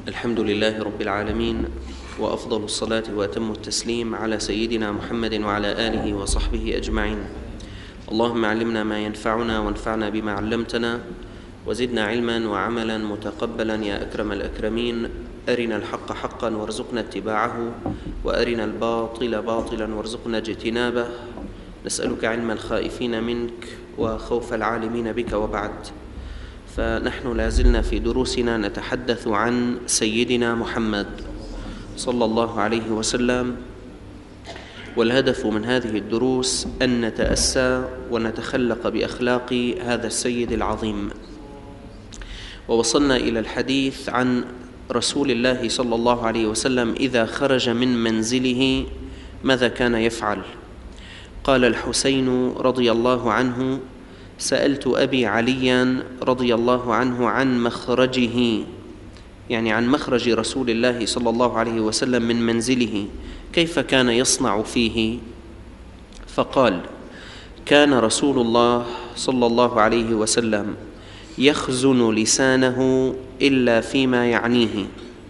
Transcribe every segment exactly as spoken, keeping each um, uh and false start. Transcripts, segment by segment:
الحمد لله رب العالمين، وأفضل الصلاة وأتم التسليم على سيدنا محمد وعلى آله وصحبه أجمعين. اللهم علمنا ما ينفعنا وانفعنا بما علمتنا، وزدنا علما وعملا متقبلا يا أكرم الأكرمين. أرنا الحق حقا وارزقنا اتباعه، وأرنا الباطل باطلا وارزقنا اجتنابه. نسألك علم الخائفين منك وخوف العالمين بك، وبعد. فنحن لازلنا في دروسنا نتحدث عن سيدنا محمد صلى الله عليه وسلم، والهدف من هذه الدروس أن نتأسى ونتخلق بأخلاق هذا السيد العظيم. ووصلنا إلى الحديث عن رسول الله صلى الله عليه وسلم إذا خرج من منزله ماذا كان يفعل. قال الحسين رضي الله عنه: سألت أبي عليا رضي الله عنه عن مخرجه، يعني عن مخرج رسول الله صلى الله عليه وسلم من منزله، كيف كان يصنع فيه؟ فقال: كان رسول الله صلى الله عليه وسلم يخزن لسانه إلا فيما يعنيه،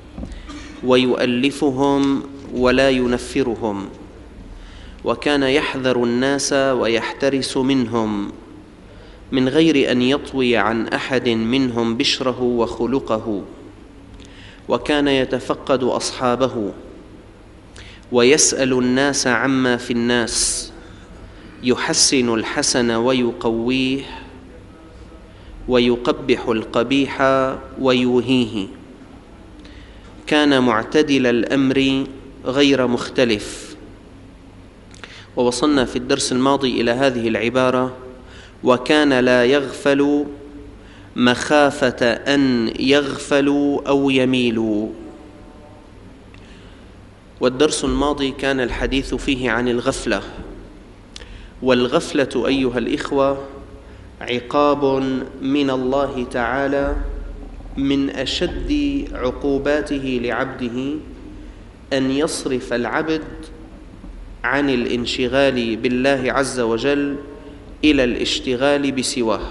ويؤلفهم ولا ينفرهم، وكان يحذر الناس ويحترس منهم من غير أن يطوي عن أحد منهم بشره وخلقه، وكان يتفقد أصحابه ويسأل الناس عما في الناس، يحسن الحسن ويقويه، ويقبح القبيح ويوهيه. كان معتدل الأمر غير مختلف. ووصلنا في الدرس الماضي إلى هذه العبارة: وكان لا يغفل مخافة أن يغفلوا أو يميلوا. والدرس الماضي كان الحديث فيه عن الغفلة، والغفلة أيها الإخوة عقاب من الله تعالى، من أشد عقوباته لعبده أن يصرف العبد عن الانشغال بالله عز وجل إلى الاشتغال بسواه.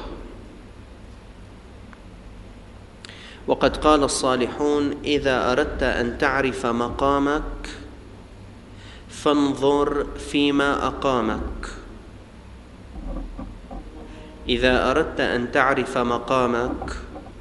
وقد قال الصالحون: إذا أردت أن تعرف مقامك فانظر فيما أقامك. إذا أردت أن تعرف مقامك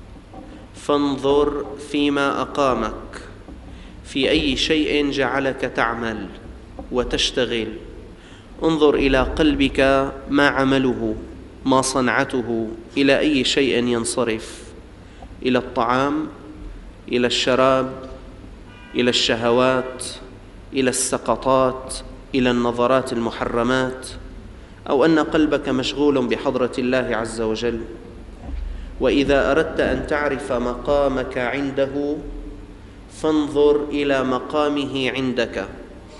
فانظر فيما أقامك، في أي شيء جعلك تعمل وتشتغل. انظر إلى قلبك ما عمله، ما صنعته، إلى أي شيء ينصرف: إلى الطعام، إلى الشراب، إلى الشهوات، إلى السقطات، إلى النظرات المحرمات، أو أن قلبك مشغول بحضرة الله عز وجل. وإذا أردت أن تعرف مقامك عنده فانظر إلى مقامه عندك.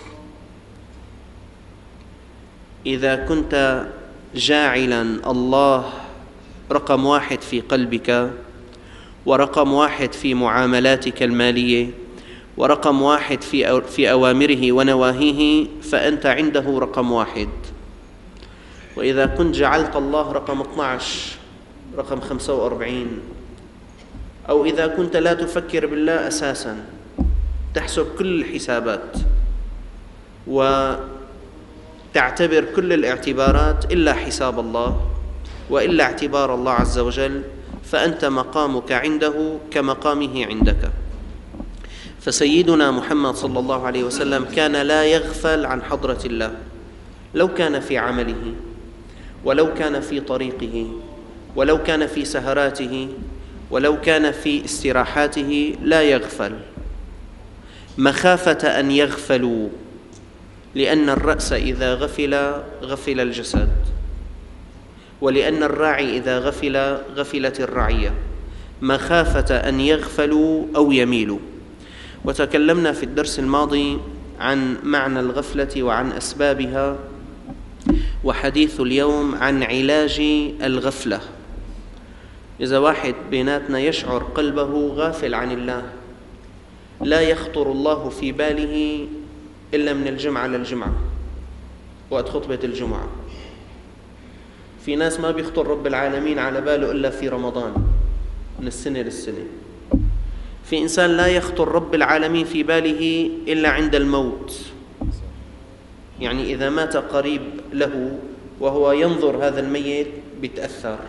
إذا كنت جاعلا الله رقم واحد في قلبك، ورقم واحد في معاملاتك المالية، ورقم واحد في في أوامره ونواهيه، فأنت عنده رقم واحد. وإذا كنت جعلت الله رقم اثني عشر، رقم خمسة وأربعين، أو إذا كنت لا تفكر بالله أساسا، تحسب كل الحسابات وتعتبر كل الاعتبارات إلا حساب الله وإلا اعتبار الله عز وجل، فأنت مقامك عنده كمقامه عندك. فسيدنا محمد صلى الله عليه وسلم كان لا يغفل عن حضرة الله، لو كان في عمله، ولو كان في طريقه، ولو كان في سهراته، ولو كان في استراحاته، لا يغفل مخافة أن يغفلوا، لأن الرأس إذا غفل غفل الجسد، ولأن الراعي إذا غفل غفلت الرعية، مخافة أن يغفلوا أو يميلوا. وتكلمنا في الدرس الماضي عن معنى الغفلة وعن أسبابها، وحديث اليوم عن علاج الغفلة. إذا واحد بيناتنا يشعر قلبه غافل عن الله، لا يخطر الله في باله إلا من الجمعة للجمعة وقت خطبة الجمعة. في ناس ما بيخطر رب العالمين على باله إلا في رمضان من السنة للسنة. في إنسان لا يخطر رب العالمين في باله إلا عند الموت، يعني إذا مات قريب له وهو ينظر هذا الميت بيتأثر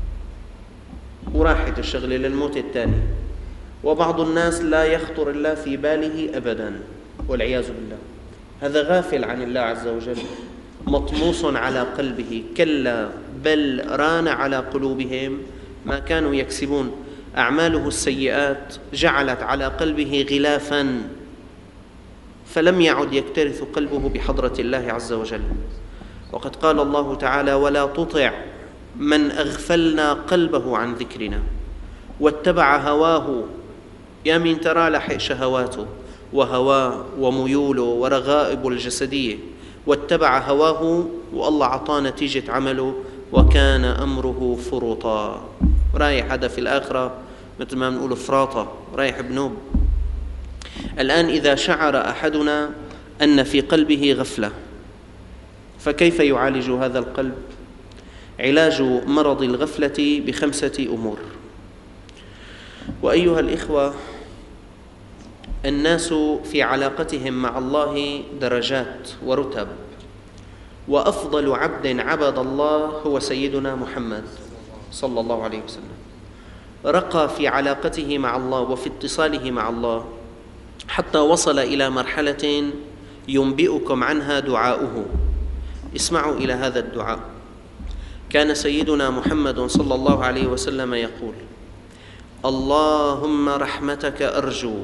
وراحت الشغلة للموت الثاني. وبعض الناس لا يخطر الله في باله أبدا والعياذ بالله، هذا غافل عن الله عز وجل، مطموس على قلبه. كلا بل ران على قلوبهم ما كانوا يكسبون. أعماله السيئات جعلت على قلبه غلافا، فلم يعد يكترث قلبه بحضرة الله عز وجل. وقد قال الله تعالى: ولا تطع من أغفلنا قلبه عن ذكرنا واتبع هواه. يا من ترى لحق شهواته وهواه وميوله ورغائب الجسدية، واتبع هواه والله عطاه نتيجة عمله وكان أمره فرطا. رايح هذا في الآخرة مثل ما بنقول فراطة، رايح بنوب. الآن إذا شعر أحدنا أن في قلبه غفلة، فكيف يعالج هذا القلب؟ علاج مرض الغفلة بخمسة أمور. وأيها الإخوة، الناس في علاقتهم مع الله درجات ورتب، وأفضل عبد عبد الله هو سيدنا محمد صلى الله عليه وسلم. رقى في علاقته مع الله وفي اتصاله مع الله حتى وصل إلى مرحلة ينبئكم عنها دعاؤه. اسمعوا إلى هذا الدعاء. كان سيدنا محمد صلى الله عليه وسلم يقول: اللهم رحمتك أرجو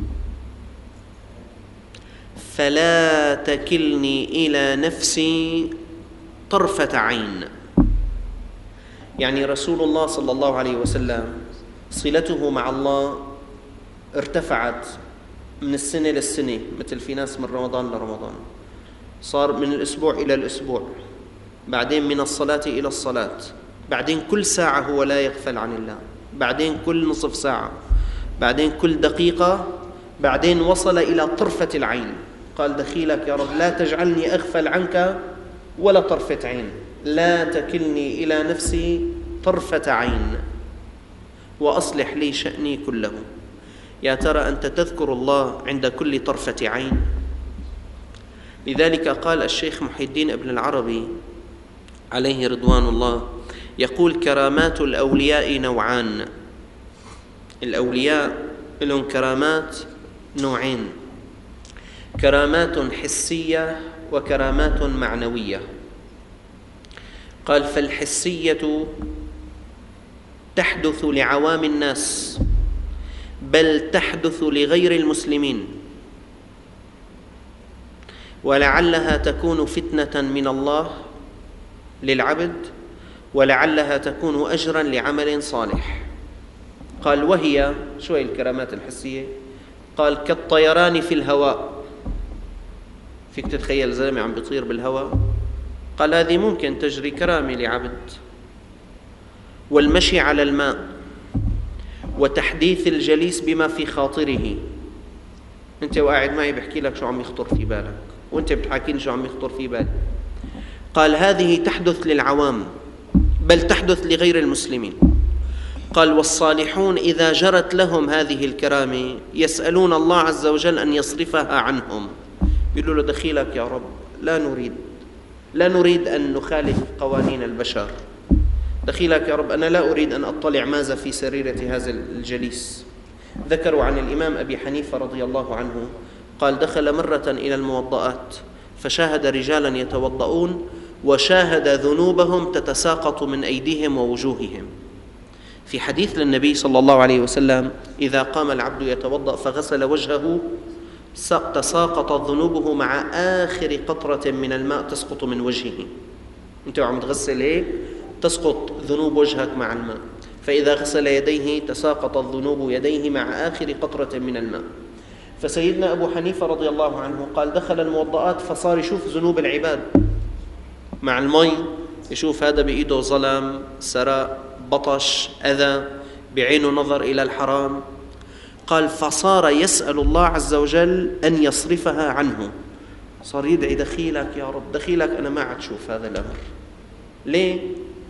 فلا تكلني إلى نفسي طرفة عين. يعني رسول الله صلى الله عليه وسلم صلته مع الله ارتفعت من السنة للسنة، مثل في ناس من رمضان لرمضان، صار من الأسبوع إلى الأسبوع، بعدين من الصلاة إلى الصلاة، بعدين كل ساعة هو لا يغفل عن الله، بعدين كل نصف ساعة، بعدين كل دقيقة، بعدين وصل إلى طرفة العين. قال: دخيلك يا رب لا تجعلني أغفل عنك ولا طرفة عين، لا تكلني إلى نفسي طرفة عين وأصلح لي شأني كله. يا ترى أنت تذكر الله عند كل طرفة عين؟ لذلك قال الشيخ محي الدين ابن العربي عليه رضوان الله، يقول: كرامات الأولياء نوعان. الأولياء لهم كرامات نوعين: كرامات حسية وكرامات معنوية. قال: فالحسية تحدث لعوام الناس، بل تحدث لغير المسلمين، ولعلها تكون فتنة من الله للعبد، ولعلها تكون أجرا لعمل صالح. قال: وهي شو هي الكرامات الحسية؟ قال: كالطيران في الهواء. فيك تتخيل زلمة عم بيطير بالهواء؟ قال: هذه ممكن تجري كرامة لعبد. والمشي على الماء، وتحديث الجليس بما في خاطره. انت وقاعد معي بحكي لك شو عم يخطر في بالك، وانت بتحاكيني شو عم يخطر في بالك. قال: هذه تحدث للعوام، بل تحدث لغير المسلمين. قال: والصالحون إذا جرت لهم هذه الكرامة يسألون الله عز وجل أن يصرفها عنهم. بيقولوا له: دخيلك يا رب لا نريد لا نريد أن نخالف قوانين البشر، دخيلك يا رب أنا لا أريد أن أطلع ماذا في سريرة هذا الجليس. ذكروا عن الإمام أبي حنيفة رضي الله عنه قال: دخل مرة إلى الموضآت فشاهد رجالا يتوضؤون، وشاهد ذنوبهم تتساقط من أيديهم ووجوههم. في حديث للنبي صلى الله عليه وسلم: إذا قام العبد يتوضأ فغسل وجهه تساقطت ذنوبه مع آخر قطرة من الماء تسقط من وجهه. أنت عم تغسل هيك تسقط ذنوب وجهك مع الماء. فإذا غسل يديه تساقطت ذنوب يديه مع آخر قطرة من الماء. فسيدنا أبو حنيفة رضي الله عنه قال: دخل الموضآت فصار يشوف ذنوب العباد مع المي، يشوف هذا بإيده ظلم، سراء، بطش، أذى، بعينه نظر إلى الحرام. قال: فصار يسأل الله عز وجل أن يصرفها عنه. صار يدعي: دخيلك يا رب، دخيلك أنا ما عاد شوف هذا الأمر. ليه؟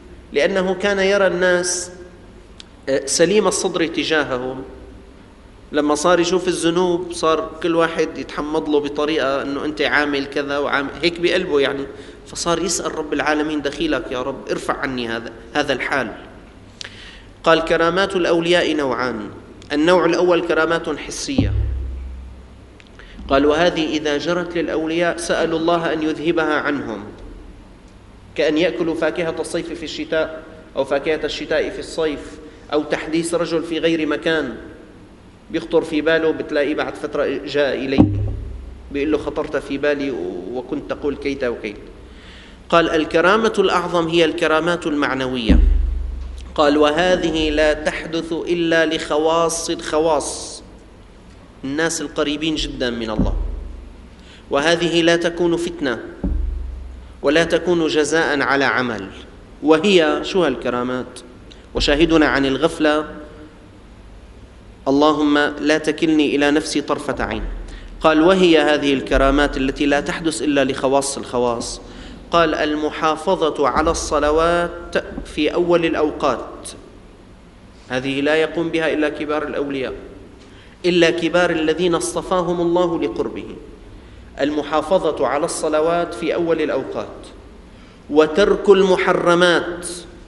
لأنه كان يرى الناس سليم الصدر تجاههم، لما صار يشوف الذنوب صار كل واحد يتحمض له بطريقة أنه أنت عامل كذا وعامل هيك بقلبه يعني، فصار يسأل رب العالمين دخيلك يا رب ارفع عني هذا هذا الحال. قال كرامات الأولياء نوعان، النوع الأول كرامات حسية. قال وهذه إذا جرت للأولياء سألوا الله أن يذهبها عنهم، كأن يأكلوا فاكهة الصيف في الشتاء أو فاكهة الشتاء في الصيف، أو تحديث رجل في غير مكان بيخطر في باله بتلاقيه بعد فترة جاء إليك بيقول له خطرت في بالي وكنت تقول كيت وكيت. قال الكرامة الأعظم هي الكرامات المعنوية. قال وهذه لا تحدث إلا لخواص الخواص، الناس القريبين جدا من الله، وهذه لا تكون فتنة ولا تكون جزاء على عمل. وهي شو هالكرامات؟ وشاهدنا عن الغفلة اللهم لا تكلني إلى نفسي طرفة عين. قال وهي هذه الكرامات التي لا تحدث إلا لخواص الخواص. قال المحافظة على الصلوات في أول الأوقات، هذه لا يقوم بها إلا كبار الأولياء، إلا كبار الذين اصطفاهم الله لقربه. المحافظة على الصلوات في أول الأوقات، وترك المحرمات،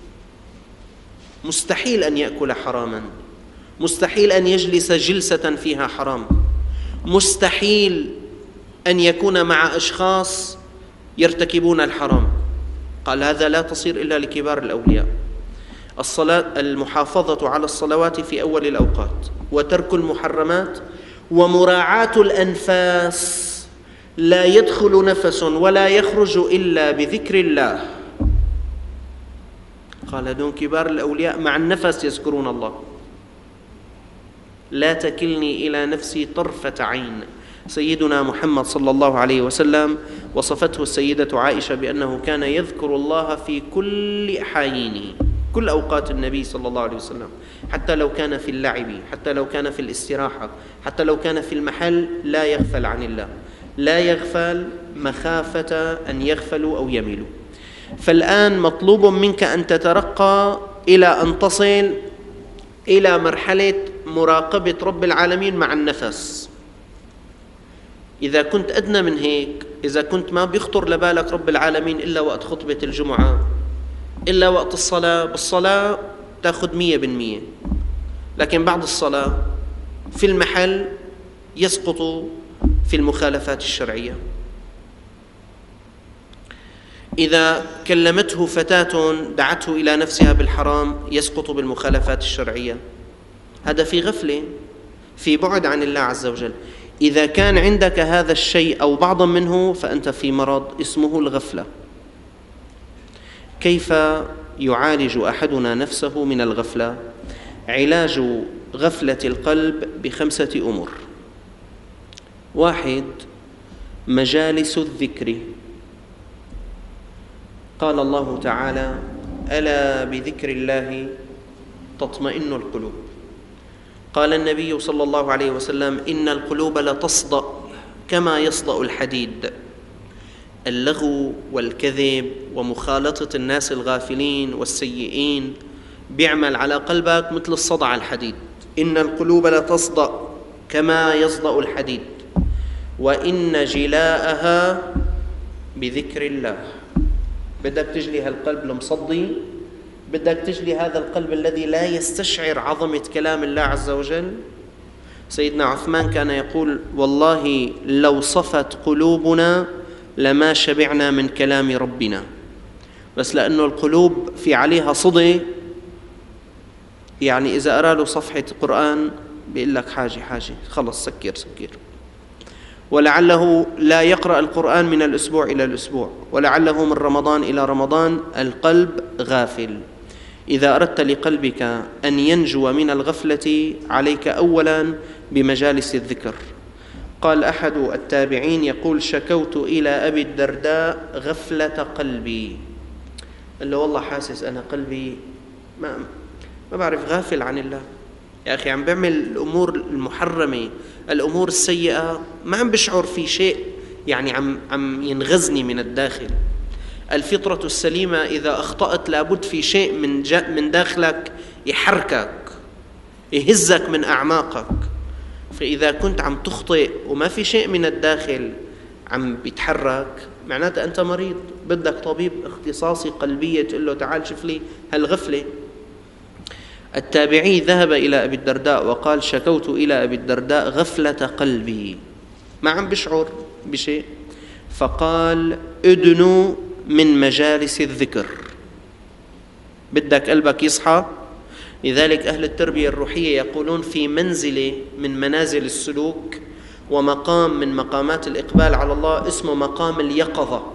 مستحيل أن يأكل حراما، مستحيل أن يجلس جلسة فيها حرام، مستحيل أن يكون مع أشخاص يرتكبون الحرام. قال هذا لا تصير إلا لكبار الأولياء. الصلاة المحافظة على الصلوات في أول الأوقات، وترك المحرمات، ومراعاة الأنفاس، لا يدخل نفس ولا يخرج إلا بذكر الله. قال هذون كبار الأولياء مع النفس يذكرون الله. لا تكلني إلى نفسي طرفة عين. سيدنا محمد صلى الله عليه وسلم وصفته السيدة عائشة بأنه كان يذكر الله في كل أحايينه، كل أوقات النبي صلى الله عليه وسلم، حتى لو كان في اللعب، حتى لو كان في الاستراحة، حتى لو كان في المحل، لا يغفل عن الله، لا يغفل مخافة أن يغفلوا أو يملوا. فالآن مطلوب منك أن تترقى إلى أن تصل إلى مرحلة مراقبة رب العالمين مع النفس. إذا كنت أدنى من هيك، إذا كنت ما بيخطر لبالك رب العالمين إلا وقت خطبة الجمعة، إلا وقت الصلاة، بالصلاة تأخذ مية بالمية، لكن بعد الصلاة في المحل يسقط في المخالفات الشرعية. إذا كلمته فتاة دعته إلى نفسها بالحرام يسقط بالمخالفات الشرعية. هذا في غفلة، في بعد عن الله عز وجل. إذا كان عندك هذا الشيء أو بعضا منه فأنت في مرض اسمه الغفلة. كيف يعالج أحدنا نفسه من الغفلة؟ علاج غفلة القلب بخمسة أمور. واحد، مجالس الذكر. قال الله تعالى ألا بذكر الله تطمئن القلوب. قال النبي صلى الله عليه وسلم إن القلوب لتصدأ كما يصدأ الحديد. اللغو والكذب ومخالطة الناس الغافلين والسيئين بيعمل على قلبك مثل الصدع الحديد. إن القلوب لتصدأ كما يصدأ الحديد وإن جلاءها بذكر الله. بدك تجلي هالقلب المصدي، بدك تجلي هذا القلب الذي لا يستشعر عظمة كلام الله عز وجل. سيدنا عثمان كان يقول والله لو صفت قلوبنا لما شبعنا من كلام ربنا، بس لأنه القلوب في عليها صدى، يعني إذا أرى له صفحة قرآن بيقول لك حاجة حاجة خلص سكر سكر، ولعله لا يقرأ القرآن من الأسبوع إلى الأسبوع، ولعله من رمضان إلى رمضان. القلب غافل. إذا أردت لقلبك أن ينجو من الغفلة عليك أولا بمجالس الذكر. قال أحد التابعين يقول شكوت إلى أبي الدرداء غفلة قلبي. قال له والله حاسس أنا قلبي ما, ما بعرف غافل عن الله يا أخي، عم بعمل الأمور المحرمة، الأمور السيئة، ما عم بشعر في شيء، يعني عم, عم ينغزني من الداخل. الفطرة السليمة إذا أخطأت لابد في شيء من, من داخلك يحركك، يهزك من أعماقك. فإذا كنت عم تخطئ وما في شيء من الداخل عم بيتحرك معناته أنت مريض، بدك طبيب اختصاصي قلبية تقول له تعال شوف لي هالغفلة. التابعي ذهب إلى أبي الدرداء وقال شكوت إلى أبي الدرداء غفلة قلبي، ما عم بشعر بشيء، فقال ادنوا من مجالس الذكر، بدك قلبك يصحى. لذلك أهل التربية الروحية يقولون في منزلة من منازل السلوك ومقام من مقامات الإقبال على الله اسمه مقام اليقظة.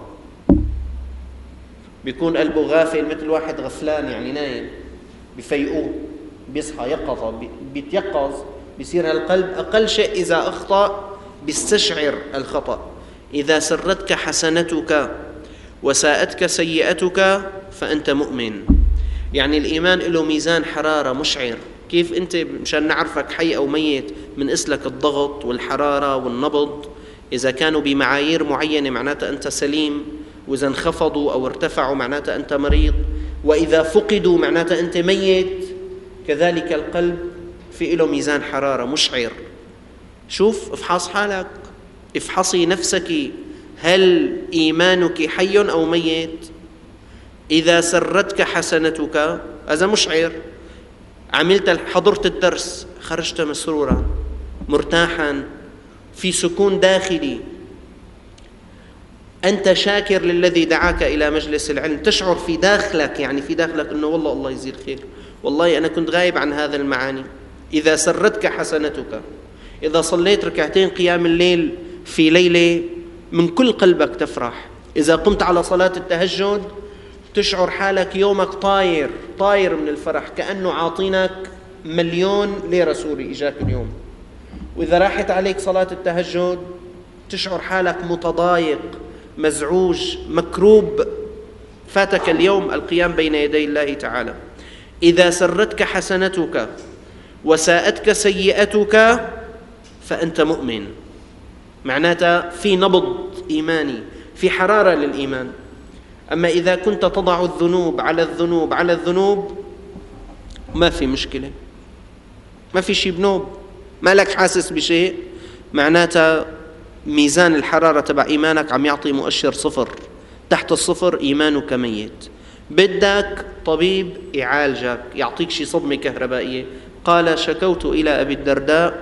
بيكون قلبه غافل مثل واحد غفلان يعني نايم، بفيقوه بيصحى يقظة، بيتيقظ، بيصير هالقلب أقل شيء إذا أخطأ بيستشعر الخطأ. إذا سرتك حسنتك وساءتك سيئتك فأنت مؤمن. يعني الإيمان له ميزان حرارة مشعر. كيف أنت مشان نعرفك حي أو ميت من أسلك الضغط والحرارة والنبض، إذا كانوا بمعايير معينة معناته أنت سليم، وإذا انخفضوا أو ارتفعوا معناته أنت مريض، وإذا فقدوا معناته أنت ميت. كذلك القلب في له ميزان حرارة مشعر. شوف افحص حالك، افحصي نفسك، هل إيمانك حي أو ميت؟ إذا سرتك حسنتك هذا مشعر، عملت حضرت الدرس خرجت مسرورا مرتاحا في سكون داخلي، أنت شاكر للذي دعاك إلى مجلس العلم، تشعر في داخلك يعني في داخلك أنه والله الله يجزيه الخير، والله أنا كنت غايب عن هذا المعاني. إذا سرتك حسنتك، إذا صليت ركعتين قيام الليل في ليلة من كل قلبك تفرح، إذا قمت على صلاة التهجد تشعر حالك يومك طاير طاير من الفرح، كأنه عاطينك مليون ليرة سوري إجاك اليوم. وإذا راحت عليك صلاة التهجد تشعر حالك متضايق مزعوج مكروب، فاتك اليوم القيام بين يدي الله تعالى. إذا سرتك حسنتك وساءتك سيئتك فأنت مؤمن، معناتها في نبض إيماني، في حرارة للإيمان. أما إذا كنت تضع الذنوب على الذنوب على الذنوب ما في مشكلة، ما في شيء بنوب، ما لك حاسس بشيء، معناتها ميزان الحرارة تبع إيمانك عم يعطي مؤشر صفر، تحت الصفر إيمانك ميت. بدك طبيب يعالجك، يعطيك شي صدمة كهربائية. قال شكوت إلى أبي الدرداء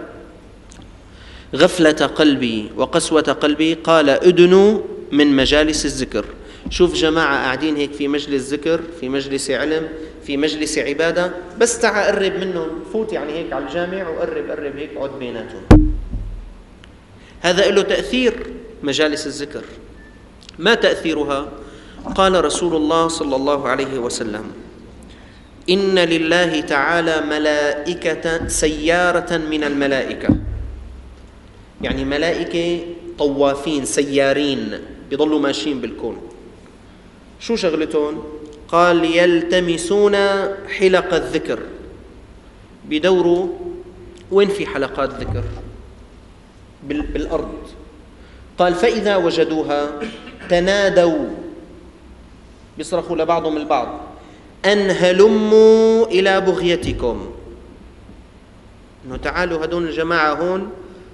غفلة قلبي وقسوة قلبي، قال ادنوا من مجالس الذكر. شوف جماعة قاعدين هيك في مجلس ذكر، في مجلس علم، في مجلس عبادة، بس تعا قرب منهم، فوت يعني هيك على الجامع وقرب قرب هيك اقعد بيناتهم. هذا له تأثير مجالس الذكر. ما تأثيرها؟ قال رسول الله صلى الله عليه وسلم إن لله تعالى ملائكة سيارة من الملائكة، يعني ملائكة طوافين سيارين بيضلوا ماشيين بالكون. شو شغلتهم؟ قال يلتمسون حلق الذكر، بيدوروا وين في حلقات ذكر بالأرض. قال فإذا وجدوها تنادوا، بيصرخوا لبعضهم البعض أن هلموا إلى بغيتكم، إنه تعالوا هدول الجماعة هون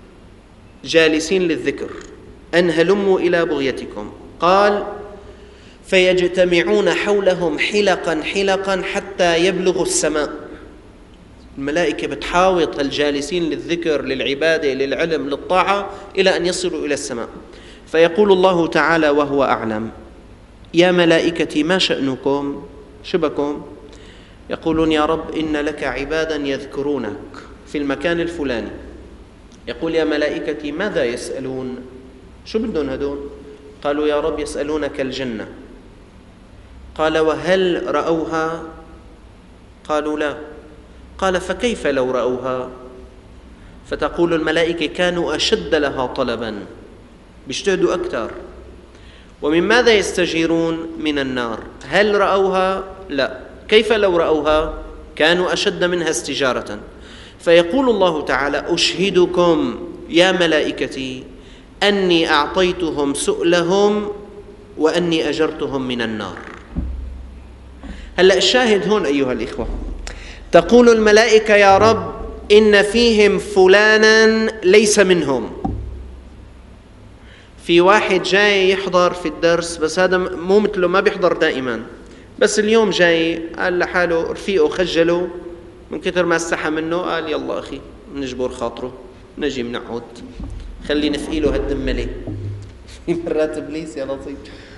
جالسين للذكر، أن هلموا إلى بغيتكم. قال فيجتمعون حولهم حلقا حلقا حتى يبلغوا السماء. الملائكة بتحاوط الجالسين للذكر للعبادة للعلم للطاعة إلى أن يصلوا إلى السماء. فيقول الله تعالى وهو أعلم يا ملائكتي ما شأنكم، شبكم؟ يقولون يا رب إن لك عبادا يذكرونك في المكان الفلاني. يقول يا ملائكتي ماذا يسألون؟ شو بدهم هدول؟ قالوا يا رب يسألونك الجنة. قال وهل رأوها؟ قالوا لا. قال فكيف لو رأوها؟ فتقول الملائكة كانوا أشد لها طلبا، بيجتهدوا أكثر. ومن ماذا يستجيرون؟ من النار. هل رأوها؟ لا. كيف لو رأوها؟ كانوا أشد منها استجارة. فيقول الله تعالى أشهدكم يا ملائكتي أني أعطيتهم سؤلهم وأني أجرتهم من النار. هلأ الشاهد هون أيها الإخوة، تقول الملائكة يا رب إن فيهم فلانا ليس منهم. في واحد جاي يحضر في الدرس، بس هذا مو مثله، ما بيحضر دائما، بس اليوم جاي قال لحاله رفيقه خجله من كثر ما استحى منه، قال يلا أخي نجبر خاطره، نجي منقعد، خلي نفقيله هالدملة. في مرات إبليس يا لطيف.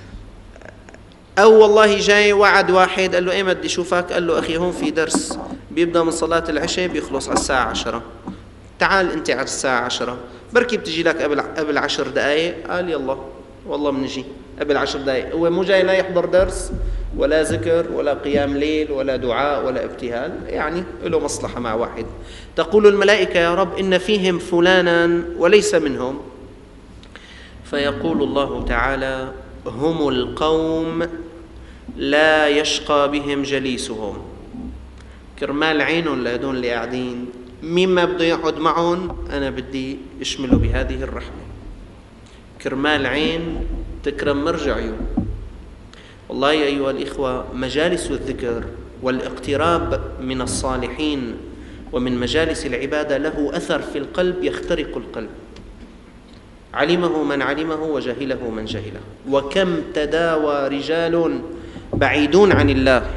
أو والله جاي وعد واحد قال له إيه بدي أشوفك، قال له أخي هون في درس بيبدأ من صلاة العشاء بيخلص على الساعة عشرة، تعال أنت على الساعة عشرة، بركي بتجي لك قبل قبل عشر دقايق. قال يلا والله بنجي قبل عشر دقايق. هو مو جاي لا يحضر درس ولا ذكر ولا قيام ليل ولا دعاء ولا ابتهال، يعني له مصلحة مع واحد. تقول الملائكة يا رب إن فيهم فلانا وليس منهم، فيقول الله تعالى هم القوم لا يشقى بهم جليسهم. كرمال عينهم لهدول اللي قاعدين، مين ما بده يقعد معهم أنا بدي أشمله بهذه الرحمة. كرمال عين تكرم مرجع عيون. والله يا أيها الإخوة، مجالس الذكر والاقتراب من الصالحين ومن مجالس العبادة له أثر في القلب يخترق القلب، علمه من علمه وجهله من جهله. وكم تداوى رجال بعيدون عن الله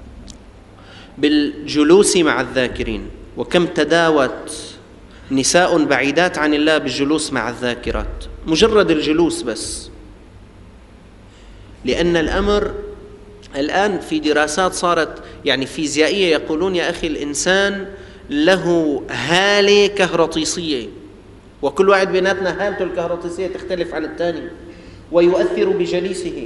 بالجلوس مع الذاكرين، وكم تداوت نساء بعيدات عن الله بالجلوس مع الذاكرات، مجرد الجلوس بس. لأن الأمر الآن في دراسات صارت يعني فيزيائية يقولون يا أخي الإنسان له هالة كهرطيسية، وكل واحد بيناتنا هالته الكهرطيسية تختلف عن الثاني ويؤثر بجليسه،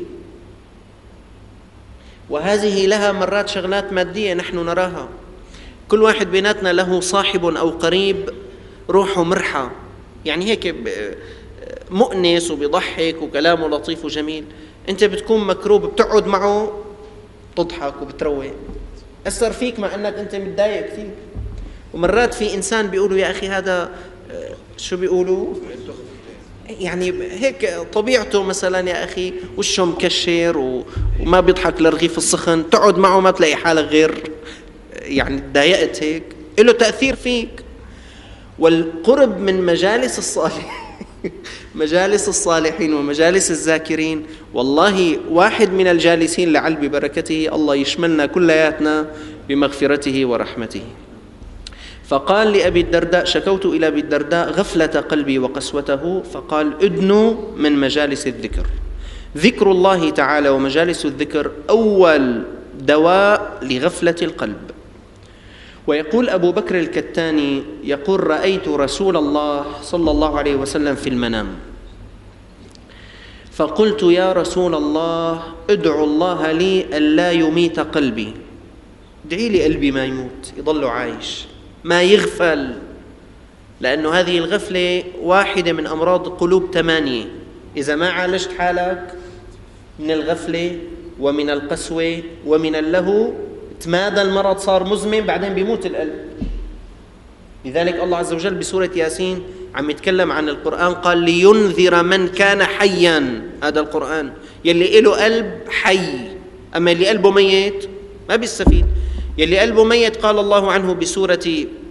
وهذه لها مرات شغلات مادية نحن نراها. كل واحد بيناتنا له صاحب أو قريب روحه مرحة، يعني هيك مؤنس وبيضحك وكلامه لطيف وجميل، أنت بتكون مكروب بتقعد معه تضحك وبتروق، أثر فيك مع أنك أنت متضايق كثير. ومرات في إنسان بيقولوا يا أخي هذا شو بيقولوا يعني هيك طبيعته مثلا يا أخي وشه مكشر وما بيضحك لرغيف الصخن، تقعد معه ما تلاقي حالك غير يعني تضايقت، هيك له تأثير فيك. والقرب من مجالس الصالحين مجالس الصالحين ومجالس الذاكرين، والله واحد من الجالسين لعل ببركته الله يشملنا كلياتنا بمغفرته ورحمته. فقال لأبي الدرداء شكوت إلى أبي الدرداء غفلة قلبي وقسوته، فقال ادنوا من مجالس الذكر. ذكر الله تعالى ومجالس الذكر أول دواء لغفلة القلب. ويقول أبو بكر الكتاني يقول رأيت رسول الله صلى الله عليه وسلم في المنام، فقلت يا رسول الله ادعو الله لي ألا يميت قلبي، ادعي لي قلبي ما يموت، يضل عايش ما يغفل، لأنه هذه الغفلة واحدة من أمراض قلوب ثمانية. إذا ما عالجت حالك من الغفلة ومن القسوة ومن اللهو تمادى المرض، صار مزمن، بعدين بيموت القلب. لذلك الله عز وجل بسورة ياسين عم يتكلم عن القرآن قال لينذر من كان حيا. هذا القرآن يلي له قلب حي، أما اللي قلبه ميت ما بيستفيد. يلي قلبه ميت قال الله عنه بسورة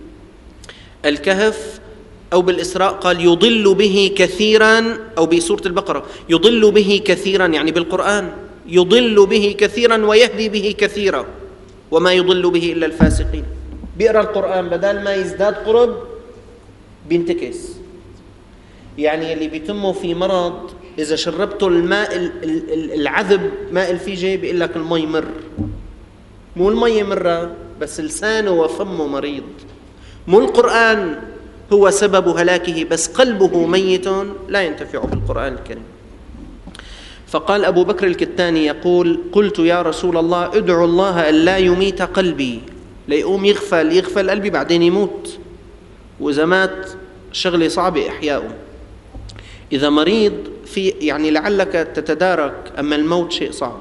الكهف أو بالإسراء قال يضل به كثيرا، أو بسورة البقرة يضل به كثيرا، يعني بالقرآن يضل به كثيرا ويهدي به كثيرا وما يضل به إلا الفاسقين. بيقرأ القرآن بدل ما يزداد قرب بينتكس. يعني اللي بيتمه في مرض إذا شربته الماء العذب ماء الفيجة بيقول لك المي مر، مو المي مرة بس لسانه وفمه مريض. مو القرآن هو سبب هلاكه بس قلبه ميت لا ينتفع بالقرآن الكريم. فقال أبو بكر الكتاني يقول قلت يا رسول الله ادعو الله أن لا يميت قلبي، ليقوم يغفل يغفل قلبي بعدين يموت، وإذا مات شغلة صعبة إحياؤه. إذا مريض في يعني لعلك تتدارك، أما الموت شيء صعب.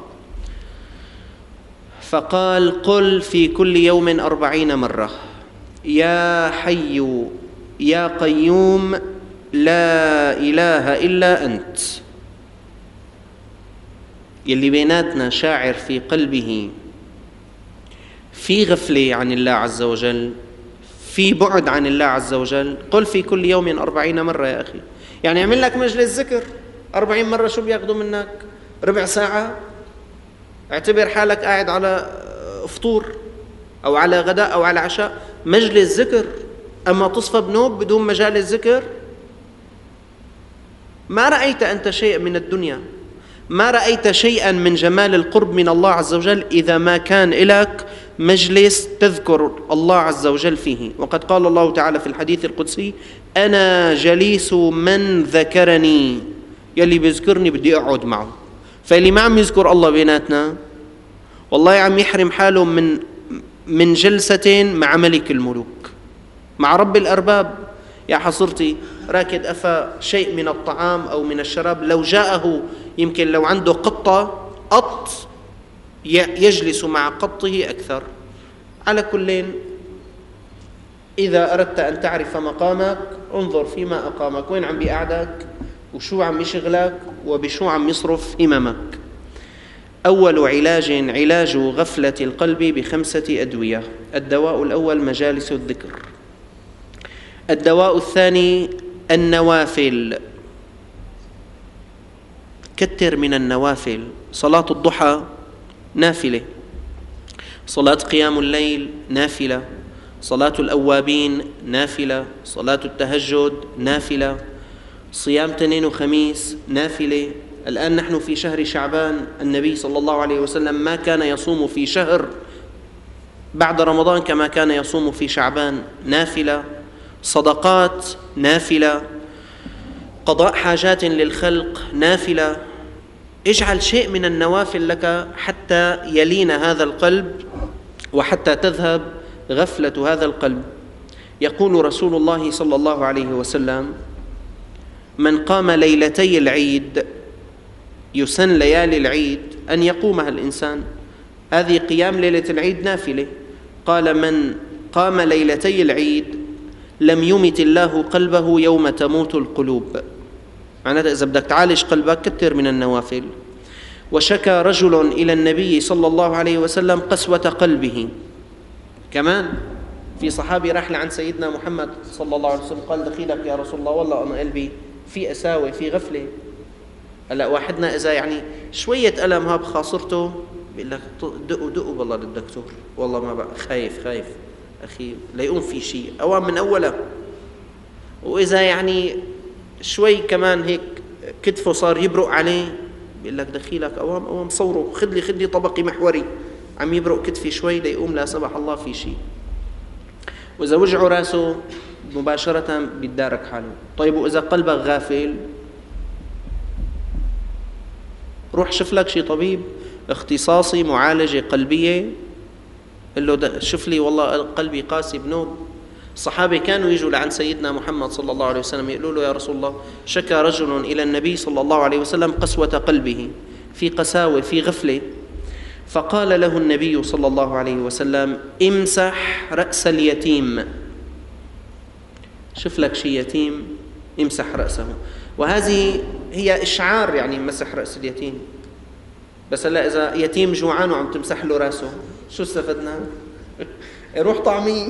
فقال قل في كل يوم أربعين مرة يا حي يا قيوم لا إله إلا أنت. يلي بيناتنا شاعر في قلبه في غفلة عن الله عز وجل، في بعد عن الله عز وجل. قل في كل يوم أربعين مرة يا أخي، يعني اعمل لك مجلس ذكر أربعين مرة، شو بياخذوا منك؟ ربع ساعة. اعتبر حالك قاعد على فطور أو على غداء أو على عشاء، مجلس ذكر. أما تصفى بنوب بدون مجالس ذكر؟ ما رأيت أنت شيء من الدنيا، ما رأيت شيئا من جمال القرب من الله عز وجل إذا ما كان لك مجلس تذكر الله عز وجل فيه. وقد قال الله تعالى في الحديث القدسي: أنا جليس من ذكرني، يلي بيذكرني بدي أقعد معه. فاللي ما عم يذكر الله بيناتنا والله عم يحرم حاله من من جلسة مع ملك الملوك، مع رب الأرباب. يا حصرتي راكد أفا شيء من الطعام أو من الشراب، لو جاءه يمكن لو عنده قطة قط يجلس مع قطه أكثر. على كل، إذا أردت أن تعرف مقامك انظر فيما أقامك، وين عم بيقعدك وشو عم يشغلك وبشو عم يصرف هممك. أول علاج علاج غفلة القلب بخمسة أدوية. الدواء الأول مجالس الذكر. الدواء الثاني النوافل، كتر من النوافل. صلاة الضحى نافلة، صلاة قيام الليل نافلة، صلاة الأوابين نافلة، صلاة التهجد نافلة، صيام اثنين وخميس نافلة. الآن نحن في شهر شعبان، النبي صلى الله عليه وسلم ما كان يصوم في شهر بعد رمضان كما كان يصوم في شعبان. نافلة، صدقات نافلة، قضاء حاجات للخلق نافلة. اجعل شيء من النوافل لك حتى يلين هذا القلب وحتى تذهب غفلة هذا القلب. يقول رسول الله صلى الله عليه وسلم: من قام ليلتي العيد، يسن ليالي العيد أن يقومها الإنسان، هذه قيام ليلة العيد نافلة. قال: من قام ليلتي العيد لم يمت الله قلبه يوم تموت القلوب. معناتها إذا بدك تعالج قلبك كتر من النوافل. وشكى رجل إلى النبي صلى الله عليه وسلم قسوة قلبه. كمان في صحابي راح لعند سيدنا محمد صلى الله عليه وسلم قال: دخيلك يا رسول الله، والله أنا قلبي في أساوة في غفلة. هلا واحدنا إذا يعني شوية ألم هاب خاصرته بيقول لك دقوا دقوا بالله للدكتور، والله ما بقى خايف خايف أخي لا يقوم في شيء أوام من أوله. وإذا يعني شوي كمان هيك كتفه صار يبرق عليه بيقول لك دخيلك أوام أوام صوره، خذ لي خذ لي طبقي محوري، عم يبرق كتفي شوي ليقوم لا سمح الله في شيء. وإذا وجعوا راسه مباشرة بيتدارك حاله. طيب وإذا قلبك غافل روح شوف لك شي طبيب اختصاصي معالجة قلبية، قل له شوف لي والله قلبي قاسي بنوب. الصحابة كانوا يجوا لعند سيدنا محمد صلى الله عليه وسلم يقولوا له: يا رسول الله، شكى رجل إلى النبي صلى الله عليه وسلم قسوة قلبه، في قساوة في غفلة. فقال له النبي صلى الله عليه وسلم: امسح رأس اليتيم. شوف لك شي يتيم امسح رأسه. وهذه هي إشعار يعني مسح رأس اليتيم. بس هلا إذا يتيم جوعان وعم تمسح له رأسه شو استفدنا؟ روح طعميه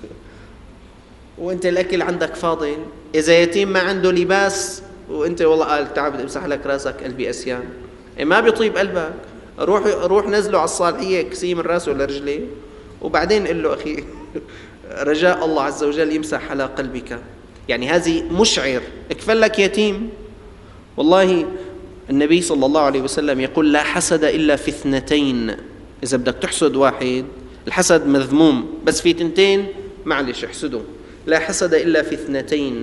وانت الأكل عندك فاضل. إذا يتيم ما عنده لباس وانت والله قال تعال بدي امسح لك رأسك قلبي أسيان، ما بيطيب قلبك. روح روح نزله على الصالحية كسيه من رأسه لرجليه وبعدين قل له أخي رجاء الله عز وجل يمسح على قلبك. يعني هذه مشعر. اكفل لك يتيم. والله النبي صلى الله عليه وسلم يقول: لا حسد إلا في اثنتين. إذا بدك تحسد واحد الحسد مذموم، بس في تنتين معلش احسده. لا حسد إلا في اثنتين: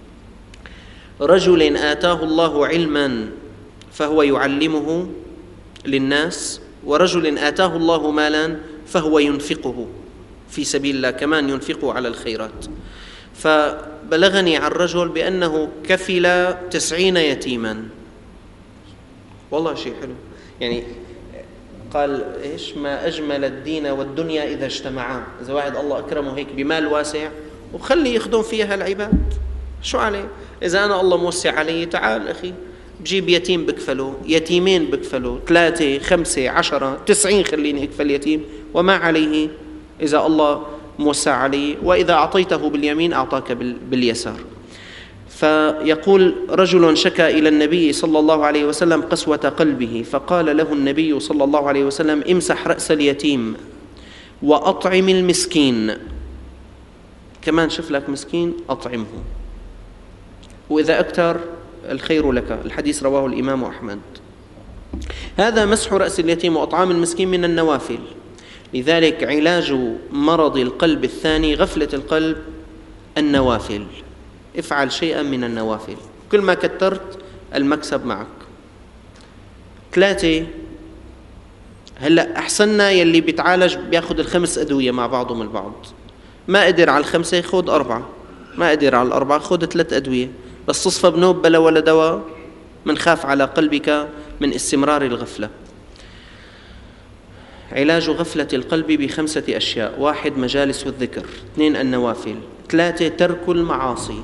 رجل آتاه الله علما فهو يعلمه للناس، ورجل آتاه الله مالا فهو ينفقه في سبيل الله، كمان ينفقه على الخيرات. فبلغني عن رجل بأنه كفل تسعين يتيما. والله شيء حلو. يعني قال إيش ما أجمل الدين والدنيا إذا اجتمعا. إذا واحد الله أكرمه هيك بمال واسع وخلي يخدم فيها العباد، شو عليه؟ إذا أنا الله موسع علي تعال أخي بجيب يتيم بكفله، يتيمين بكفله، ثلاثة خمسة عشرة تسعين خليني أكفل يتيم وما عليه. إذا الله موسع عليه، وإذا أعطيته باليمين أعطاك باليسار. فيقول رجل شكى إلى النبي صلى الله عليه وسلم قسوة قلبه، فقال له النبي صلى الله عليه وسلم: امسح رأس اليتيم وأطعم المسكين. كمان شوف لك مسكين أطعمه، وإذا أكثر الخير لك. الحديث رواه الإمام أحمد. هذا مسح رأس اليتيم وأطعام المسكين من النوافل. لذلك علاج مرض القلب الثاني غفلة القلب النوافل. افعل شيئا من النوافل، كل ما كترت المكسب معك. ثلاثة، هلأ أحسننا يلي بيتعالج بياخد الخمس أدوية مع بعضهم البعض، ما قدر على الخمسة خود أربعة، ما قدر على الأربعة خود ثلاث أدوية، بس تصفى بنوب بلا ولا دواء. من خاف على قلبك من استمرار الغفلة. علاج غفلة القلب بخمسة أشياء: واحد مجالس الذكر، اثنين النوافل، ثلاثة ترك المعاصي.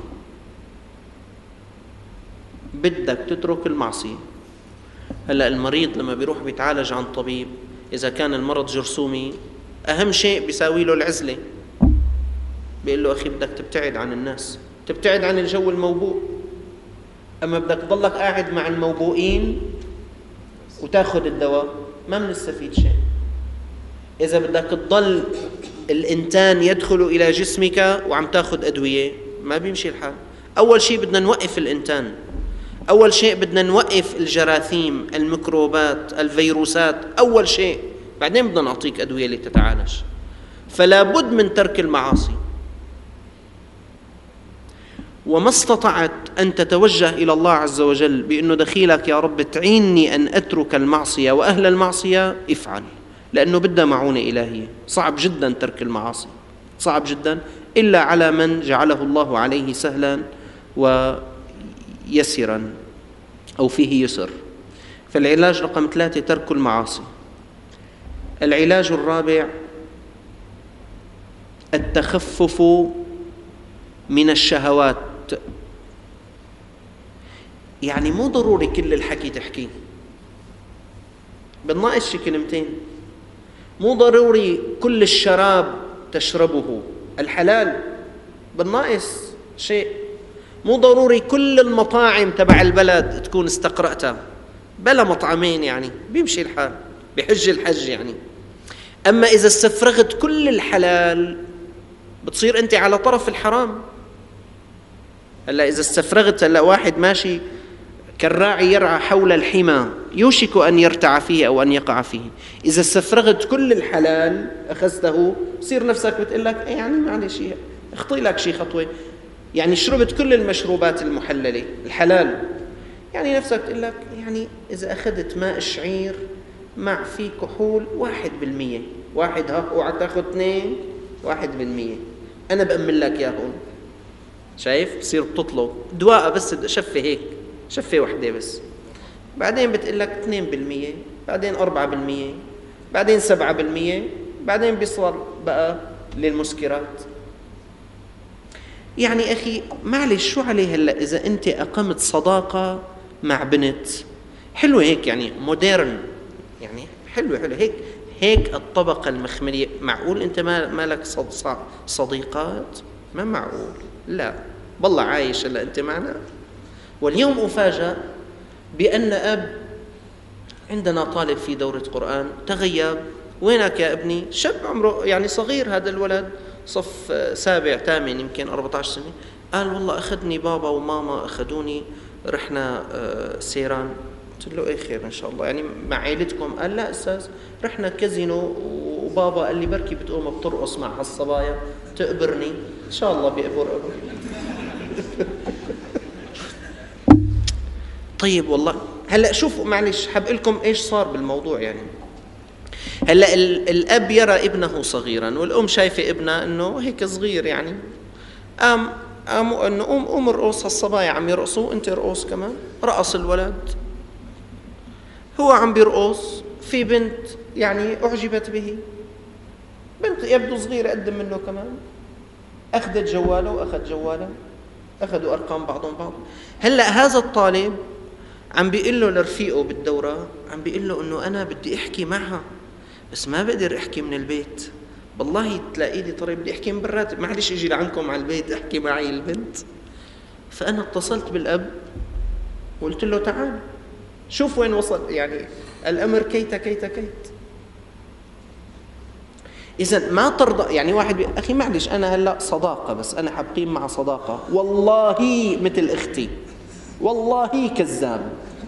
بدك تترك المعصية. هلأ المريض لما بيروح بيتعالج عن طبيب، إذا كان المرض جرثومي أهم شيء بيساوي له العزلة، بيقول له أخي بدك تبتعد عن الناس، تبتعد عن الجو الموبوء. أما بدك تضلك قاعد مع الموبوئين وتاخذ الدواء ما بنستفيد شيء. إذا بدك تضل الإنتان يدخل إلى جسمك وعم تاخذ أدوية ما بيمشي الحال. أول شيء بدنا نوقف الإنتان، أول شيء بدنا نوقف الجراثيم، الميكروبات، الفيروسات أول شيء، بعدين بدنا نعطيك أدوية لتتعالج. فلا بد من ترك المعاصي. وما استطعت أن تتوجه إلى الله عز وجل بأنه دخيلك يا رب تعيني أن أترك المعصية وأهل المعصية، افعل، لأنه بدها معونة إلهية. صعب جدا ترك المعاصي، صعب جدا، إلا على من جعله الله عليه سهلا ويسرا أو فيه يسر. فالعلاج رقم ثلاثة ترك المعاصي. العلاج الرابع التخفف من الشهوات. يعني مو ضروري كل الحكي تحكيه، بالناقص شي كلمتين. مو ضروري كل الشراب تشربه الحلال، بالناقص شيء. مو ضروري كل المطاعم تبع البلد تكون استقرأتها، بلا مطعمين يعني بيمشي الحال، بحج الحج يعني. أما إذا استفرغت كل الحلال بتصير أنت على طرف الحرام. هلا إذا استفرغت، هلا واحد ماشي كالراعي يرعى حول الحمى يوشك أن يرتع فيه أو أن يقع فيه. إذا استفرغت كل الحلال أخذته، بصير نفسك بتقول لك يعني معلش اخطي لك شي خطوة، يعني شربت كل المشروبات المحللة الحلال، يعني نفسك بتقول لك يعني إذا أخذت ماء الشعير مع فيه كحول واحد بالمية، واحد ها اوعى تاخذ اثنين، واحد بالمية أنا بأمن لك يا هون. شايف؟ بصير بتطلب دواء بس شفة هيك، شفة واحدة بس، بعدين بتقول لك اثنين بالمية، بعدين أربعة بالمية، بعدين سبعة بالمية، بعدين بيصل بقى للمسكرات. يعني أخي معلش شو عليه هلأ إذا أنت أقمت صداقة مع بنت حلوة هيك، يعني مودرن، يعني حلوة حلوة هيك هيك الطبقة المخملية. معقول أنت ما مالك صديقات؟ ما معقول، لا بالله عايش هلا أنت معنا. واليوم أفاجأ بأن أب عندنا طالب في دورة قرآن تغيب. وينك يا ابني؟ شاب عمره يعني صغير، هذا الولد صف سابع ثامن يمكن أربعة عشر سنة. قال والله أخذني بابا وماما أخذوني رحنا سيران. قلت له إيه خير إن شاء الله، يعني مع عائلتكم؟ قال لا أستاذ رحنا كازينو وبابا قال لي بركي بتقوم بترقص مع هالصبايا تقبرني. إن شاء الله بيقبر قبر. طيب والله هلأ شوفوا معلش حب لكم إيش صار بالموضوع. يعني هلأ الأب يرى ابنه صغيرا والأم شايفة ابنها إنه هيك صغير، يعني قام قام إنه قوم قوم ارقص، هالصبايا عم يرقصوا أنت ارقص كمان. رقص الولد، هو عم بيرقص، في بنت يعني أعجبت به، بنت يبدو صغيرة قد منه كمان، أخذت جواله وأخذ جواله، أخذوا أرقام بعضهم بعض. هلأ هذا الطالب عم بيقول له لرفيقه بالدورة، عم بيقول له إنه أنا بدي أحكي معها بس ما بقدر أحكي من البيت، والله تلاقي لي طريق بدي أحكي من برات، معلش اجي لعندكم على البيت احكي معي البنت. فأنا اتصلت بالأب وقلت له تعال شوف وين وصل، يعني الأمر كيت كيت كيت. إذا ما ترضى، يعني واحد بي... أخي معلش أنا هلأ صداقة، بس أنا حبقيم مع صداقة والله مثل أختي، والله كذاب.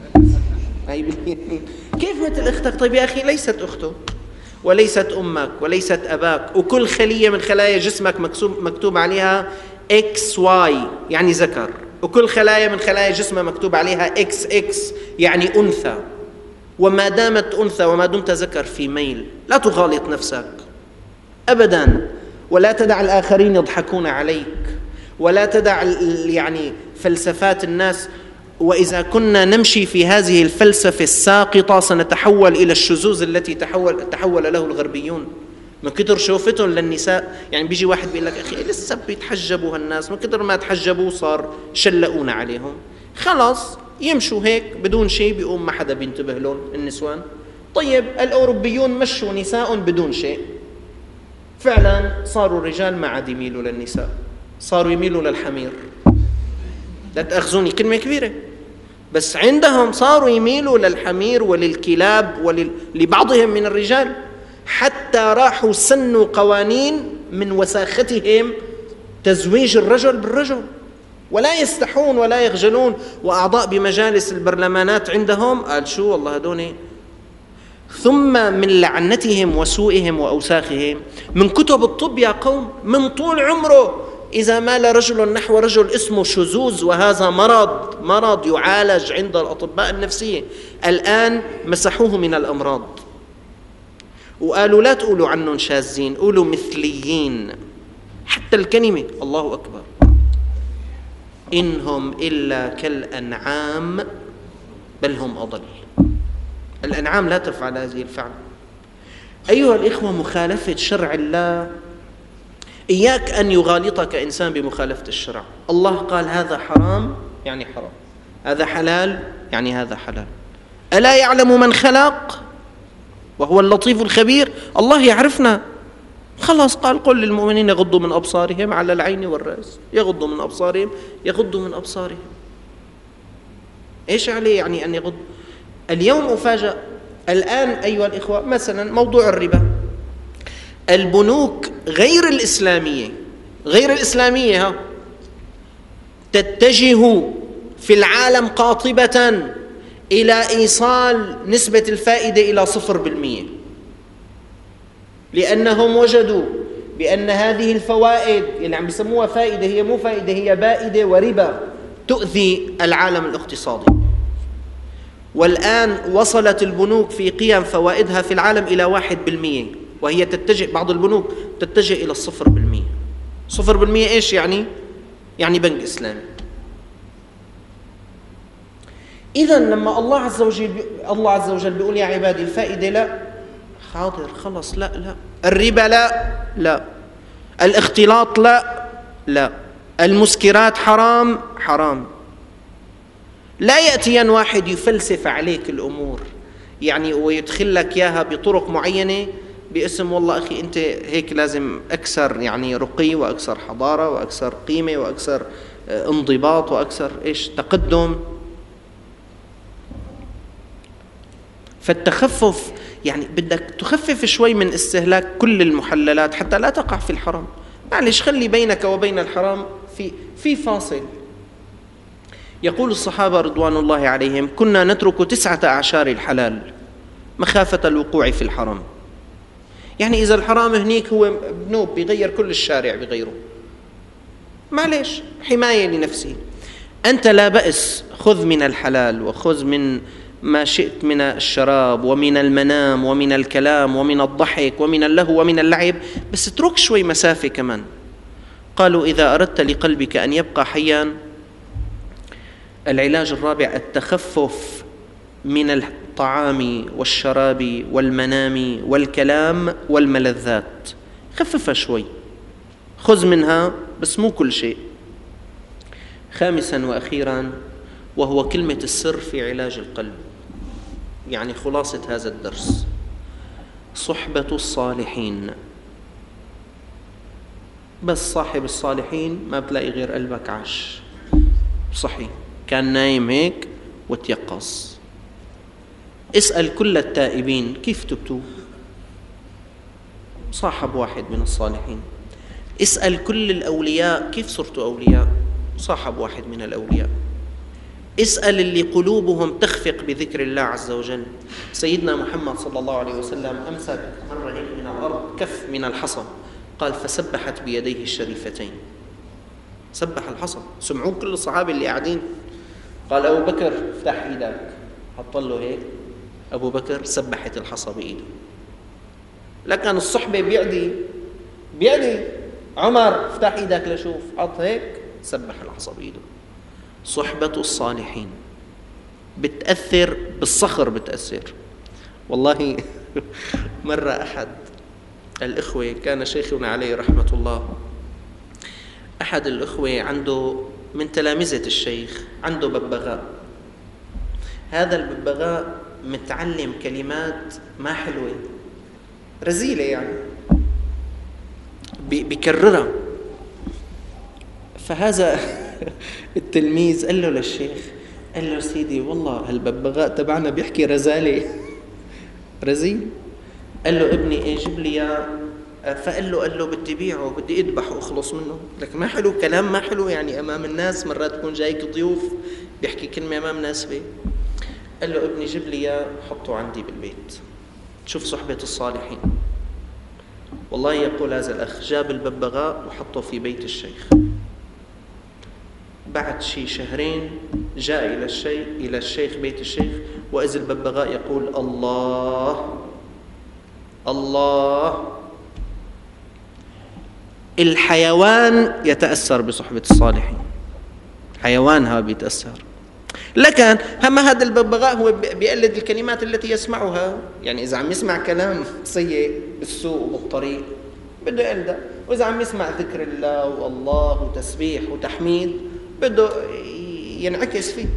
كيف مثل أختك؟ طيب يا أخي ليست أخته وليست أمك وليست أباك، وكل خلية من خلايا جسمك مكتوب, مكتوب عليها إكس واي يعني ذكر، وكل خلايا من خلايا جسمه مكتوب عليها إكس إكس يعني أنثى. وما دامت أنثى وما دمت ذكر في ميل، لا تغالط نفسك أبدا، ولا تدع الآخرين يضحكون عليك، ولا تدع يعني فلسفات الناس. وإذا كنا نمشي في هذه الفلسفة الساقطة سنتحول إلى الشذوذ التي تحول, تحول له الغربيون من كتر شوفتهم للنساء. يعني بيجي واحد بيقول لك أخي لسه بيتحجبوا هالناس، من كتر ما تحجبوا صار شلقونا عليهم، خلاص يمشوا هيك بدون شيء، بيقوم ما حدا بينتبه لهم النسوان. طيب الأوروبيون مشوا نساء بدون شيء، فعلا صاروا الرجال ما عاد يميلوا للنساء، صاروا يميلوا للحمير. لا تأخذوني كلمة كبيرة، بس عندهم صاروا يميلوا للحمير وللكلاب ولبعضهم من الرجال، حتى راحوا سنوا قوانين من وساختهم تزويج الرجل بالرجل، ولا يستحون ولا يخجلون. وأعضاء بمجالس البرلمانات عندهم قال شو والله هدوني. ثم من لعنتهم وسوءهم وأوساخهم من كتب الطب يا قوم، من طول عمره إذا مال رجل نحو رجل اسمه شذوذ، وهذا مرض مرض يعالج عند الأطباء النفسية. الآن مسحوه من الأمراض وقالوا لا تقولوا عنهم شاذين، قولوا مثليين. حتى الكلمة الله أكبر، إنهم إلا كالأنعام بل هم أضل. الأنعام لا تفعل هذه الفعل. أيها الإخوة، مخالفة شرع الله، إياك أن يغالطك إنسان بمخالفة الشرع. الله قال هذا حرام يعني حرام، هذا حلال يعني هذا حلال. ألا يعلم من خلق وهو اللطيف الخبير؟ الله يعرفنا، خلاص قال قل للمؤمنين يغضوا من أبصارهم على العين والرأس، يغضوا من أبصارهم يغضوا من أبصارهم. إيش عليه يعني أن يغض؟ اليوم أفاجأ الآن أيها الإخوة، مثلا موضوع الربا، البنوك غير الإسلامية غير الإسلامية ها تتجه في العالم قاطبة إلى إيصال نسبة الفائدة إلى صفر بالمئة، لأنهم وجدوا بأن هذه الفوائد اللي عم بيسموها فائدة هي مو فائدة، هي بائدة وربا تؤذي العالم الاقتصادي. والآن وصلت البنوك في قيم فوائدها في العالم إلى واحد بالمئة، وهي تتجه، بعض البنوك تتجه إلى الصفر بالمئة. صفر بالمئة إيش يعني؟ يعني بنك إسلامي. إذن لما الله عز وجل الله عز وجل بيقول يا عبادي الفائدة لا، حاضر خلص، لا لا. الربا لا لا. الاختلاط لا لا. المسكرات حرام حرام. لا يأتين واحد يفلسف عليك الأمور يعني ويدخل لك إياها بطرق معينة باسم والله أخي أنت هيك لازم أكثر يعني رقي وأكثر حضارة وأكثر قيمة وأكثر انضباط وأكثر إيش تقدم. فالتخفف يعني بدك تخفف شوي من استهلاك كل المحللات حتى لا تقع في الحرام. معلش خلي بينك وبين الحرام في في فاصل. يقول الصحابة رضوان الله عليهم كنا نترك تسعة أعشار الحلال مخافة الوقوع في الحرام. يعني إذا الحرام هنيك هو بنوب بيغير كل الشارع بغيره، معلش حماية لنفسه. أنت لا بأس، خذ من الحلال وخذ من ما شئت من الشراب ومن المنام ومن الكلام ومن الضحك ومن اللهو ومن اللعب، بس اترك شوي مسافة كمان. قالوا إذا أردت لقلبك أن يبقى حيا، العلاج الرابع التخفف من الطعام والشراب والمنام والكلام والملذات. خففها شوي، خذ منها بس مو كل شيء. خامسا وأخيرا وهو كلمة السر في علاج القلب، يعني خلاصة هذا الدرس، صحبة الصالحين. بس صاحب الصالحين ما بتلاقي غير قلبك عاش صحي، كان نايم هيك وتيقظ. اسأل كل التائبين كيف تبتوا، صاحب واحد من الصالحين. اسأل كل الأولياء كيف صرتوا أولياء، صاحب واحد من الأولياء. اسأل اللي قلوبهم تخفق بذكر الله عز وجل. سيدنا محمد صلى الله عليه وسلم أمسك مرة هيك من الأرض كف من الحصى، قال فسبحت بيديه الشريفتين، سبح الحصى. سمعوه كل الصحابة اللي قاعدين، قال أبو بكر افتح إيدك، حط له هيك، أبو بكر سبحت الحصى بإيده. لكن الصحبة بيعدي بيعدي عمر افتح إيدك لشوف، حط هيك سبح الحصى بإيده. صحبة الصالحين بتأثر بالصخر، بتأثر والله. مرة أحد الإخوة كان شيخنا عليه رحمة الله، أحد الإخوة عنده من تلامذة الشيخ عنده ببغاء. هذا الببغاء متعلم كلمات ما حلوة، رزيلة يعني، بيكررها. فهذا التلميذ قال له للشيخ، قال له سيدي والله هالببغاء تبعنا بيحكي رزالة رزيل. قال له ابني ايه جيب لي اياه. فقال له قال له بدي بيعه، بدي اذبحه واخلص منه. لك ما حلو، كلام ما حلو يعني امام الناس، مرات تكون جايك ضيوف بيحكي كلمة امام ناس بيه. قال له ابني جيب لي اياه حطه عندي بالبيت. شوف صحبة الصالحين. والله يقول هذا الأخ جاب الببغاء وحطه في بيت الشيخ. بعد شي شهرين جاء إلى الشيخ إلى الشيخ بيت الشيخ، وإذ الببغاء يقول الله الله. الحيوان يتأثر بصحبة الصالحين، حيوانها بيتأثر. لكن هم هذا الببغاء هو بيقلد الكلمات التي يسمعها، يعني إذا عم يسمع كلام سيء بالسوق وبالطريق بده يقلده، وإذا عم يسمع ذكر الله والله وتسبيح وتحميد بده ينعكس فيه.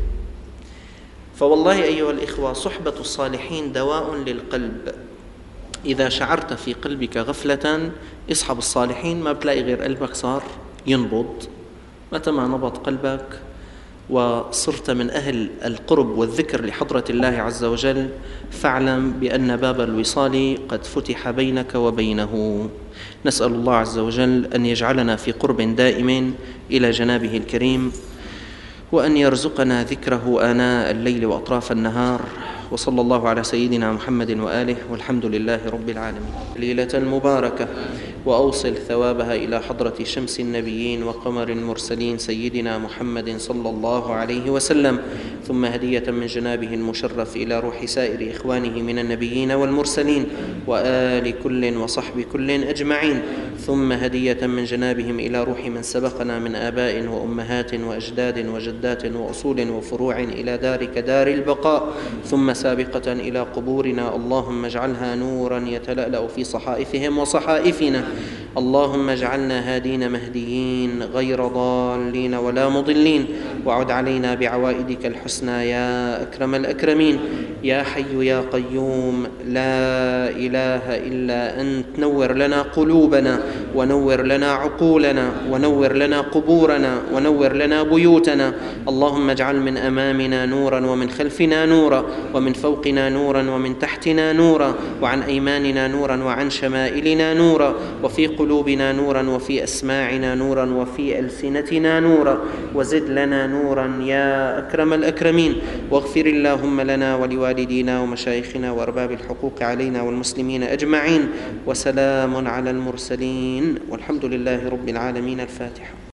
فوالله أيها الإخوة صحبة الصالحين دواء للقلب. إذا شعرت في قلبك غفلة اصحب الصالحين، ما بتلاقي غير قلبك صار ينبض. متى ما نبض قلبك وصرت من أهل القرب والذكر لحضرة الله عز وجل، فاعلم بأن باب الوصال قد فتح بينك وبينه. نسأل الله عز وجل أن يجعلنا في قرب دائم إلى جنابه الكريم، وأن يرزقنا ذكره آناء الليل وأطراف النهار. وصلى الله على سيدنا محمد وآله، والحمد لله رب العالمين. ليلة مباركة، وأوصل ثوابها إلى حضرة شمس النبيين وقمر المرسلين سيدنا محمد صلى الله عليه وسلم، ثم هدية من جنابه المشرف إلى روح سائر إخوانه من النبيين والمرسلين وآل كل وصحب كل أجمعين، ثم هدية من جنابهم إلى روح من سبقنا من آباء وأمهات وأجداد وجدات وأصول وفروع إلى دارك دار البقاء، ثم سابقة إلى قبورنا. اللهم اجعلها نورا يتلألأ في صحائفهم وصحائفنا. اللهم اجعلنا هادين مهديين غير ضالين ولا مضلين، وعد علينا بعوائدك الحسنى يا أكرم الأكرمين. يا حي يا قيوم لا إله إلا أنت، نور لنا قلوبنا، ونور لنا عقولنا، ونور لنا قبورنا، ونور لنا بيوتنا. اللهم اجعل من أمامنا نورا، ومن خلفنا نورا، ومن فوقنا نورا، ومن تحتنا نورا، وعن أيماننا نورا، وعن شمائلنا نورا، وفي قلوبنا نورا، وفي أسماعنا نورا، وفي ألسنتنا نورا. وزد لنا نورا يا أكرم الأكرمين. واغفر اللهم لنا ولوالدينا ومشايخنا وأرباب الحقوق علينا والمسلمين أجمعين. وسلام على المرسلين والحمد لله رب العالمين. الفاتحة.